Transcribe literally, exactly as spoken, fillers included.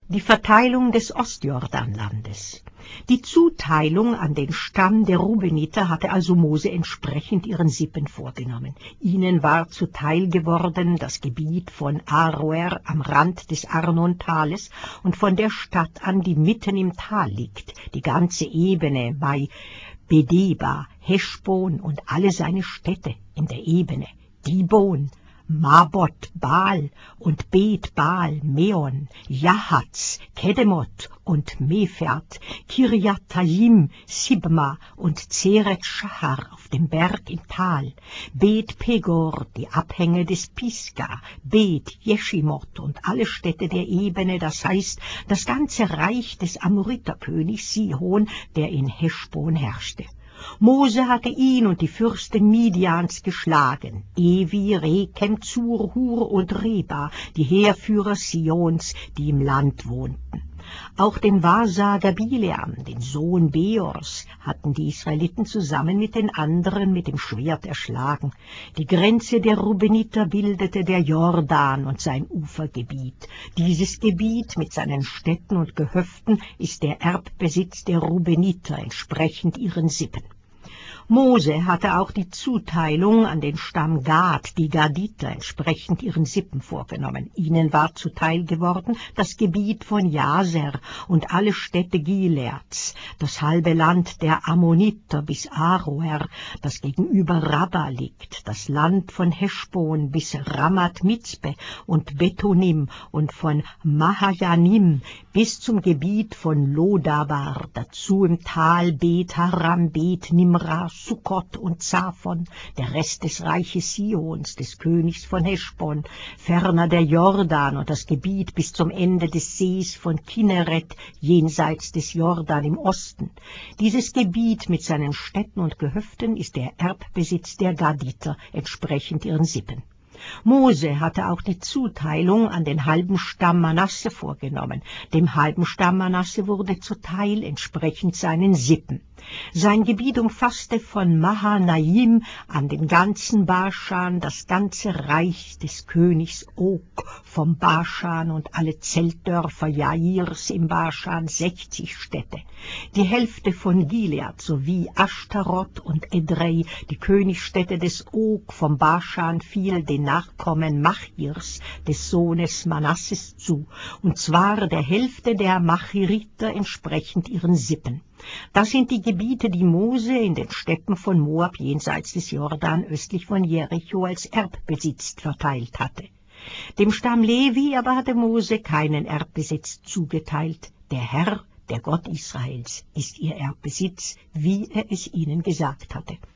Die Verteilung des Ostjordanlandes. Die Zuteilung an den Stamm der Rubeniter hatte also Mose entsprechend ihren Sippen vorgenommen. Ihnen war zuteil geworden das Gebiet von Aroer am Rand des Arnontales und von der Stadt an, die mitten im Tal liegt, die ganze Ebene bei Bedeba, Heschbon und alle seine Städte in der Ebene, Dibon, Mabot, Baal und Bet Baal, Meon, Jahatz, Kedemot und Mephert, Kirjatayim, Sibma und Zeret Schahar auf dem Berg im Tal, Bet Pegor, die Abhänge des Pisga, Bet Jeschimot und alle Städte der Ebene, das heißt das ganze Reich des Amoriterkönigs Sihon, der in Heschbon herrschte. Mose hatte ihn und die Fürsten Midians geschlagen, Evi, Rekem, Zur, Hur und Reba, die Heerführer Sions, die im Land wohnten. Auch den Wahrsager Bileam, den Sohn Beors, hatten die Israeliten zusammen mit den anderen mit dem Schwert erschlagen. Die Grenze der Rubeniter bildete der Jordan und sein Ufergebiet. Dieses Gebiet mit seinen Städten und Gehöften ist der Erbbesitz der Rubeniter, entsprechend ihren Sippen. Mose hatte auch die Zuteilung an den Stamm Gad, die Gaditer, entsprechend ihren Sippen vorgenommen. Ihnen war zuteil geworden das Gebiet von Jaser und alle Städte Gileads, das halbe Land der Ammoniter bis Aroer, das gegenüber Rabba liegt, das Land von Heschbon bis Ramat Mitzpe und Betonim und von Mahajanim bis zum Gebiet von Lodabar, dazu im Tal Bet Haram, Bet Nimra, Sukkot und Zaphon, der Rest des Reiches Sions, des Königs von Heschbon, ferner der Jordan und das Gebiet bis zum Ende des Sees von Kinneret, jenseits des Jordan im Osten. Dieses Gebiet mit seinen Städten und Gehöften ist der Erbbesitz der Gaditer, entsprechend ihren Sippen. Mose hatte auch die Zuteilung an den halben Stamm Manasse vorgenommen. Dem halben Stamm Manasse wurde zuteil entsprechend seinen Sippen. Sein Gebiet umfasste von Mahanaim an den ganzen Baschan das ganze Reich des Königs Og vom Baschan und alle Zeltdörfer Jairs im Baschan, sechzig Städte. Die Hälfte von Gilead sowie Ashtaroth und Edrei, die Königsstädte des Og vom Baschan, fiel den Nachkommen Machirs, des Sohnes Manasses, zu, und zwar der Hälfte der Machiriter entsprechend ihren Sippen. Das sind die Gebiete, die Mose in den Steppen von Moab jenseits des Jordan östlich von Jericho als Erbbesitz verteilt hatte. Dem Stamm Levi aber hatte Mose keinen Erbbesitz zugeteilt. Der Herr, der Gott Israels, ist ihr Erbbesitz, wie er es ihnen gesagt hatte.